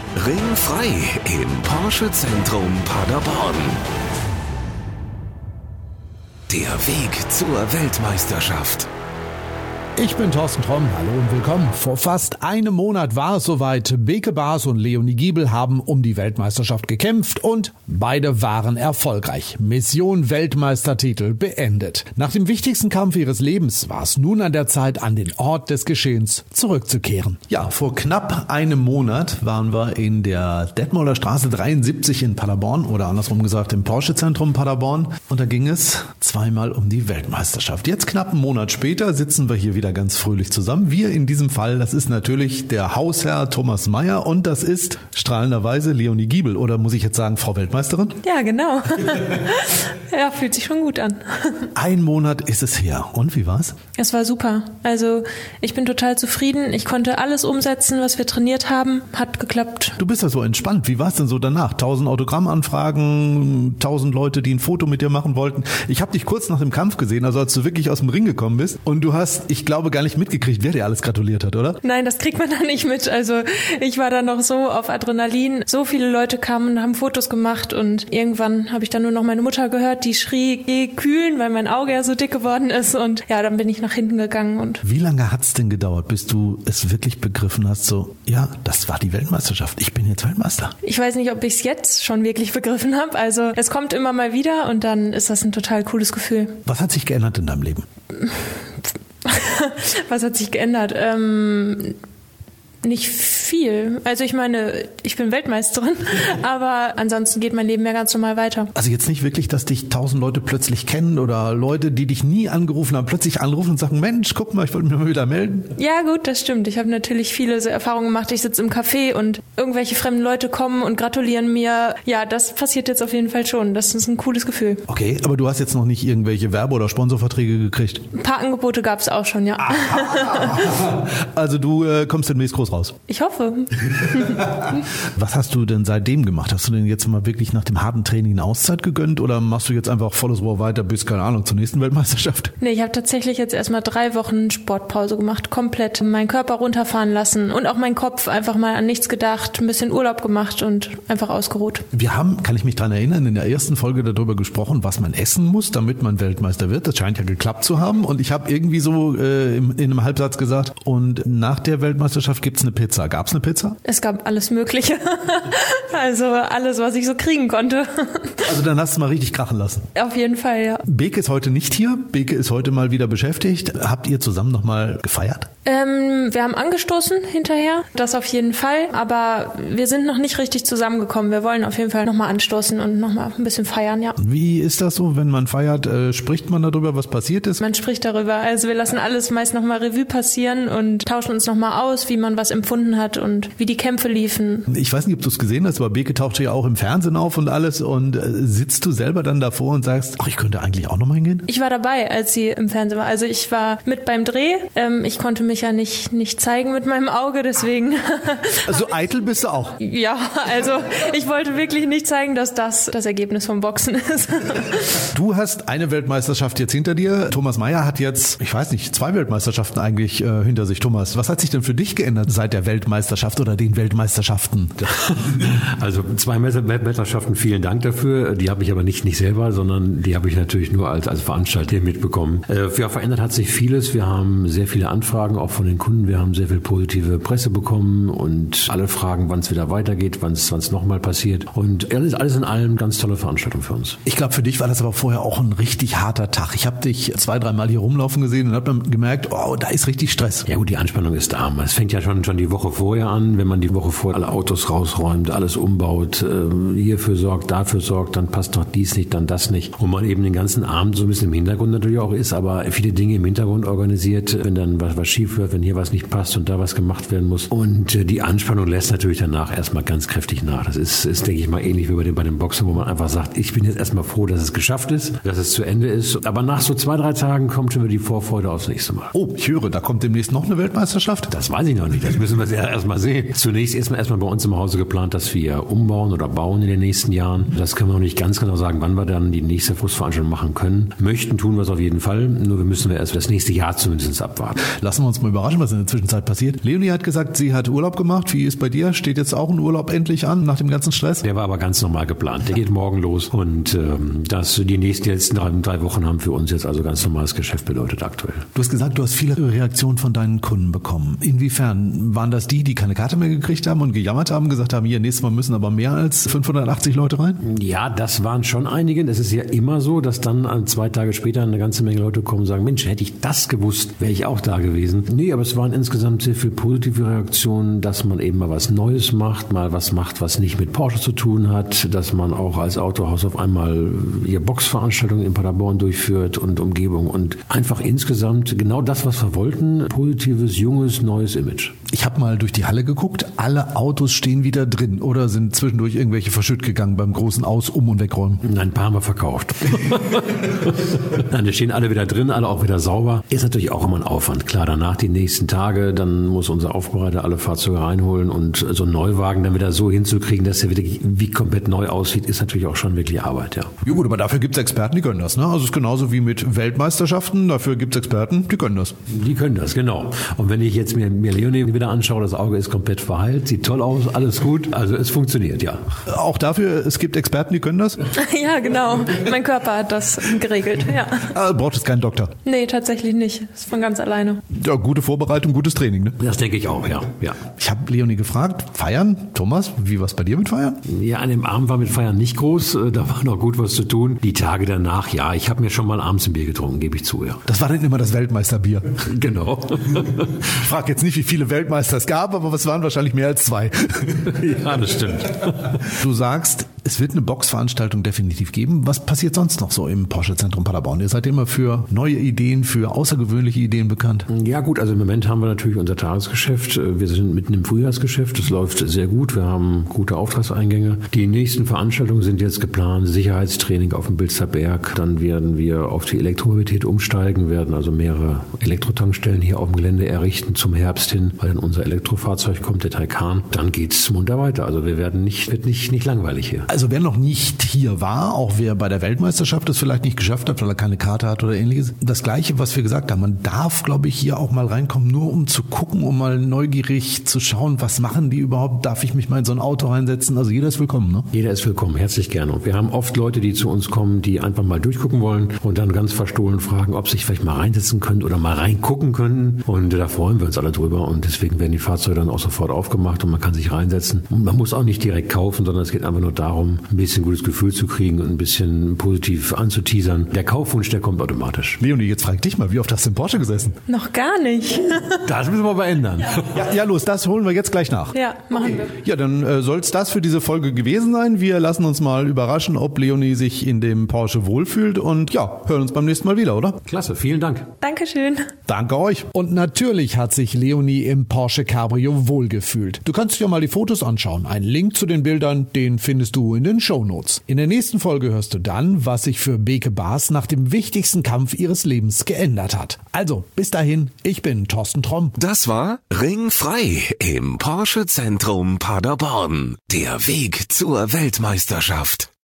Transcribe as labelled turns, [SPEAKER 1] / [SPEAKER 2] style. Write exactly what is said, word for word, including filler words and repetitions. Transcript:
[SPEAKER 1] Ringfrei im Porsche Zentrum Paderborn. Der Weg zur Weltmeisterschaft.
[SPEAKER 2] Ich bin Thorsten Tromm, hallo und willkommen. Vor fast einem Monat war es soweit. Beke Baas und Leonie Giebel haben um die Weltmeisterschaft gekämpft und beide waren erfolgreich. Mission Weltmeistertitel beendet. Nach dem wichtigsten Kampf ihres Lebens war es nun an der Zeit, an den Ort des Geschehens zurückzukehren.
[SPEAKER 3] Ja, vor knapp einem Monat waren wir in der Detmolder Straße dreiundsiebzig in Paderborn oder andersrum gesagt im Porsche Zentrum Paderborn. Und da ging es zweimal um die Weltmeisterschaft. Jetzt knapp einen Monat später sitzen wir hier wieder ganz fröhlich zusammen. Wir in diesem Fall, das ist natürlich der Hausherr Thomas Meyer und das ist strahlenderweise Leonie Giebel. Oder muss ich jetzt sagen, Frau Weltmeisterin?
[SPEAKER 4] Ja, genau. Ja, fühlt sich schon gut an.
[SPEAKER 3] Ein Monat ist es her. Und wie war's?
[SPEAKER 4] Es war super. Also ich bin total zufrieden. Ich konnte alles umsetzen, was wir trainiert haben. Hat geklappt.
[SPEAKER 3] Du bist ja so entspannt. Wie war's denn so danach? Tausend Autogrammanfragen, tausend Leute, die ein Foto mit dir machen wollten. Ich habe dich kurz nach dem Kampf gesehen, also als du wirklich aus dem Ring gekommen bist. Und du hast, ich glaube, gar nicht mitgekriegt, wer dir alles gratuliert hat, oder?
[SPEAKER 4] Nein, das kriegt man da nicht mit. Also ich war da noch so auf Adrenalin. So viele Leute kamen und haben Fotos gemacht und irgendwann habe ich dann nur noch meine Mutter gehört, die schrie, geh kühlen, weil mein Auge ja so dick geworden ist und ja, dann bin ich nach hinten gegangen. Und
[SPEAKER 3] wie lange hat's denn gedauert, bis du es wirklich begriffen hast, so, ja, das war die Weltmeisterschaft, ich bin jetzt Weltmeister?
[SPEAKER 4] Ich weiß nicht, ob ich es jetzt schon wirklich begriffen habe. Also es kommt immer mal wieder und dann ist das ein total cooles Gefühl.
[SPEAKER 3] Was hat sich geändert in deinem Leben?
[SPEAKER 4] Was hat sich geändert? Ähm, nicht viel. Also ich meine, ich bin Weltmeisterin, aber ansonsten geht mein Leben ja ganz normal weiter.
[SPEAKER 3] Also jetzt nicht wirklich, dass dich tausend Leute plötzlich kennen oder Leute, die dich nie angerufen haben, plötzlich anrufen und sagen, Mensch, guck mal, ich wollte mich mal wieder melden.
[SPEAKER 4] Ja gut, das stimmt. Ich habe natürlich viele so Erfahrungen gemacht. Ich sitze im Café und irgendwelche fremden Leute kommen und gratulieren mir. Ja, das passiert jetzt auf jeden Fall schon. Das ist ein cooles Gefühl.
[SPEAKER 3] Okay, aber du hast jetzt noch nicht irgendwelche Werbe- oder Sponsorverträge gekriegt?
[SPEAKER 4] Ein paar Angebote gab es auch schon, ja.
[SPEAKER 3] Also du äh, kommst demnächst groß raus?
[SPEAKER 4] Ich hoffe.
[SPEAKER 3] Was hast du denn seitdem gemacht? Hast du denn jetzt mal wirklich nach dem harten Training eine Auszeit gegönnt oder machst du jetzt einfach volles Rohr weiter bis, keine Ahnung, zur nächsten Weltmeisterschaft?
[SPEAKER 4] Nee, ich habe tatsächlich jetzt erstmal drei Wochen Sportpause gemacht, komplett meinen Körper runterfahren lassen und auch meinen Kopf einfach mal an nichts gedacht, ein bisschen Urlaub gemacht und einfach ausgeruht.
[SPEAKER 3] Wir haben, kann ich mich daran erinnern, in der ersten Folge darüber gesprochen, was man essen muss, damit man Weltmeister wird. Das scheint ja geklappt zu haben und ich habe irgendwie so äh, in, in einem Halbsatz gesagt, und nach der Weltmeisterschaft gibt's eine Pizza. Gab es eine Pizza?
[SPEAKER 4] Es gab alles Mögliche. Also alles, was ich so kriegen konnte.
[SPEAKER 3] Also dann hast du mal richtig krachen lassen.
[SPEAKER 4] Auf jeden Fall, ja.
[SPEAKER 3] Beke ist heute nicht hier. Beke ist heute mal wieder beschäftigt. Habt ihr zusammen nochmal gefeiert?
[SPEAKER 4] Ähm, wir haben angestoßen hinterher. Das auf jeden Fall. Aber wir sind noch nicht richtig zusammengekommen. Wir wollen auf jeden Fall nochmal anstoßen und nochmal ein bisschen feiern, ja.
[SPEAKER 3] Wie ist das so, wenn man feiert? Äh, spricht man darüber, was passiert ist?
[SPEAKER 4] Man spricht darüber. Also wir lassen alles meist nochmal Revue passieren und tauschen uns nochmal aus, wie man was empfunden hat und wie die Kämpfe liefen.
[SPEAKER 3] Ich weiß nicht, ob du es gesehen hast, aber Beke tauchte ja auch im Fernsehen auf und alles. Und äh, sitzt du selber dann davor und sagst, ach, ich könnte eigentlich auch nochmal hingehen?
[SPEAKER 4] Ich war dabei, als sie im Fernsehen war. Also ich war mit beim Dreh. Ähm, ich konnte mich ja nicht, nicht zeigen mit meinem Auge, deswegen.
[SPEAKER 3] Also eitel bist du auch?
[SPEAKER 4] Ja, also ich wollte wirklich nicht zeigen, dass das das Ergebnis vom Boxen ist.
[SPEAKER 3] Du hast eine Weltmeisterschaft jetzt hinter dir. Thomas Meyer hat jetzt, ich weiß nicht, zwei Weltmeisterschaften eigentlich äh, hinter sich. Thomas, was hat sich denn für dich geändert seit der Weltmeisterschaft oder den Weltmeisterschaften?
[SPEAKER 5] Also zwei Weltmeisterschaften, vielen Dank dafür. Die habe ich aber nicht, nicht selber, sondern die habe ich natürlich nur als, als Veranstalter mitbekommen. Äh, ja, verändert hat sich vieles. Wir haben sehr viele Anfragen, auch von den Kunden. Wir haben sehr viel positive Presse bekommen und alle fragen, wann es wieder weitergeht, wann es nochmal passiert. Und alles, alles in allem ganz tolle Veranstaltung für uns.
[SPEAKER 3] Ich glaube, für dich war das aber vorher auch ein richtig harter Tag. Ich habe dich zwei, dreimal hier rumlaufen gesehen und habe dann gemerkt, oh, da ist richtig Stress.
[SPEAKER 5] Ja gut, die Anspannung ist da. Es fängt ja schon, schon die Woche vorher an, wenn man die Woche vor alle Autos rausräumt, alles umbaut, äh, hierfür sorgt, dafür sorgt, dann passt doch dies nicht, dann das nicht. Und man eben den ganzen Abend so ein bisschen im Hintergrund natürlich auch ist, aber viele Dinge im Hintergrund organisiert, wenn dann was, was schief wird, wenn hier was nicht passt und da was gemacht werden muss. Und äh, die Anspannung lässt natürlich danach erstmal ganz kräftig nach. Das ist, ist denke ich mal, ähnlich wie bei dem, bei dem Boxen, wo man einfach sagt, ich bin jetzt erstmal froh, dass es geschafft ist, dass es zu Ende ist. Aber nach so zwei, drei Tagen kommt schon wieder die Vorfreude aufs nächste Mal.
[SPEAKER 3] Oh, ich höre, da kommt demnächst noch eine Weltmeisterschaft?
[SPEAKER 5] Das weiß ich noch nicht. Das müssen wir erst erstmal sehen. Zunächst ist erstmal bei uns im Hause geplant, dass wir umbauen oder bauen in den nächsten Jahren. Das können wir noch nicht ganz genau sagen, wann wir dann die nächste Fußveranstaltung machen können. Möchten tun wir es auf jeden Fall, nur wir müssen wir erst das nächste Jahr zumindest abwarten.
[SPEAKER 3] Lassen wir uns mal überraschen, was in der Zwischenzeit passiert. Leonie hat gesagt, sie hat Urlaub gemacht. Wie ist bei dir? Steht jetzt auch ein Urlaub endlich an nach dem ganzen Stress?
[SPEAKER 5] Der war aber ganz normal geplant. Der geht morgen los und ähm, das die nächsten letzten drei, drei Wochen haben für uns jetzt also ganz normales Geschäft bedeutet aktuell.
[SPEAKER 3] Du hast gesagt, du hast viele Reaktionen von deinen Kunden bekommen. Inwiefern waren das die, die keine Karte mehr gekriegt haben und gejammert haben, gesagt haben, hier nächstes Mal müssen aber mehr als fünfhundertachtzig Leute rein?
[SPEAKER 5] Ja, das waren schon einige. Es ist ja immer so, dass dann zwei Tage später eine ganze Menge Leute kommen und sagen, Mensch, hätte ich das gewusst, wäre ich auch da gewesen. Nee, aber es waren insgesamt sehr viele positive Reaktionen, dass man eben mal was Neues macht, mal was macht, was nicht mit Porsche zu tun hat, dass man auch als Autohaus auf einmal ihr Boxveranstaltungen in Paderborn durchführt und Umgebung und einfach insgesamt genau das, was wir wollten, positives, junges, neues Image.
[SPEAKER 3] Ich habe mal durch die Halle geguckt, alle Autos stehen wieder drin oder sind zwischendurch irgendwelche verschütt gegangen beim großen Aus-, Um- und Wegräumen?
[SPEAKER 5] Nein, ein paar haben wir verkauft. Nein, die stehen alle wieder drin, alle auch wieder sauber. Ist natürlich auch immer ein Aufwand. Klar, danach die nächsten Tage, dann muss unser Aufbereiter alle Fahrzeuge reinholen und so einen Neuwagen dann wieder so hinzukriegen, dass der wirklich wie komplett neu aussieht, ist natürlich auch schon wirklich Arbeit, ja.
[SPEAKER 3] Ja gut, aber dafür gibt es Experten, die können das, ne? Also es ist genauso wie mit Weltmeisterschaften, dafür gibt es Experten, die können das.
[SPEAKER 5] Die können das, genau. Und wenn ich jetzt mir, mir Leonie wieder anschaue, das Auge ist komplett verheilt, sieht toll aus, alles gut, also es funktioniert, ja.
[SPEAKER 3] Auch dafür, es gibt Experten, die können das?
[SPEAKER 4] Ja, genau. Mein Körper hat das geregelt, ja.
[SPEAKER 3] Ah, braucht es keinen Doktor?
[SPEAKER 4] Nee, tatsächlich nicht. Das ist von ganz alleine.
[SPEAKER 3] Ja, gute Vorbereitung, gutes Training, ne?
[SPEAKER 5] Das denke ich auch, ja. ja.
[SPEAKER 3] Ich habe Leonie gefragt, feiern? Thomas, wie war es bei dir mit Feiern?
[SPEAKER 5] Ja, an dem Abend war mit Feiern nicht groß, da war noch gut was zu tun. Die Tage danach, ja, ich habe mir schon mal abends ein Bier getrunken, gebe ich zu, ja.
[SPEAKER 3] Das war dann immer das Weltmeisterbier.
[SPEAKER 5] Genau.
[SPEAKER 3] Ich frage jetzt nicht, wie viele Weltmeister es gab, aber es waren wahrscheinlich mehr als zwei.
[SPEAKER 5] Ja, das stimmt.
[SPEAKER 3] Du sagst, es wird eine Boxveranstaltung definitiv geben. Was passiert sonst noch so im Porsche Zentrum Paderborn? Ihr seid immer für neue Ideen, für außergewöhnliche Ideen bekannt.
[SPEAKER 5] Ja gut, also im Moment haben wir natürlich unser Tagesgeschäft. Wir sind mitten im Frühjahrsgeschäft. Es läuft sehr gut. Wir haben gute Auftragseingänge. Die nächsten Veranstaltungen sind jetzt geplant. Sicherheitstraining auf dem Bilster Berg. Dann werden wir auf die Elektromobilität umsteigen, werden also mehrere Elektrotankstellen hier auf dem Gelände errichten zum Herbst hin, weil dann unser Elektrofahrzeug kommt, der Taycan. Dann geht's munter weiter. Also wir werden nicht, wird nicht, nicht langweilig hier.
[SPEAKER 3] Also wer noch nicht hier war, auch wer bei der Weltmeisterschaft es vielleicht nicht geschafft hat, weil er keine Karte hat oder ähnliches, das Gleiche, was wir gesagt haben, man darf, glaube ich, hier auch mal reinkommen, nur um zu gucken, um mal neugierig zu schauen, was machen die überhaupt, darf ich mich mal in so ein Auto reinsetzen, also jeder ist willkommen, ne?
[SPEAKER 5] Jeder ist willkommen, herzlich gerne. Und wir haben oft Leute, die zu uns kommen, die einfach mal durchgucken wollen und dann ganz verstohlen fragen, ob sie sich vielleicht mal reinsetzen können oder mal reingucken können, und da freuen wir uns alle drüber, und deswegen werden die Fahrzeuge dann auch sofort aufgemacht und man kann sich reinsetzen. Und man muss auch nicht direkt kaufen, sondern es geht einfach nur darum, ein bisschen gutes Gefühl zu kriegen und ein bisschen positiv anzuteasern. Der Kaufwunsch, der kommt automatisch.
[SPEAKER 3] Leonie, jetzt frag dich mal, wie oft hast du im Porsche gesessen?
[SPEAKER 4] Noch gar nicht.
[SPEAKER 5] Das müssen wir aber ändern.
[SPEAKER 3] Ja, ja, los, das holen wir jetzt gleich nach.
[SPEAKER 4] Ja, machen wir.
[SPEAKER 3] Ja, dann äh, soll es das für diese Folge gewesen sein. Wir lassen uns mal überraschen, ob Leonie sich in dem Porsche wohlfühlt, und ja, hören uns beim nächsten Mal wieder, oder?
[SPEAKER 5] Klasse, vielen Dank.
[SPEAKER 4] Dankeschön.
[SPEAKER 3] Danke euch.
[SPEAKER 2] Und natürlich hat sich Leonie im Porsche Cabrio wohlgefühlt. Du kannst dir mal die Fotos anschauen. Ein Link zu den Bildern, den findest du in den Shownotes. In der nächsten Folge hörst du dann, was sich für Beke Baas nach dem wichtigsten Kampf ihres Lebens geändert hat. Also, bis dahin, ich bin Thorsten Tromm.
[SPEAKER 1] Das war Ringfrei im Porsche Zentrum Paderborn. Der Weg zur Weltmeisterschaft.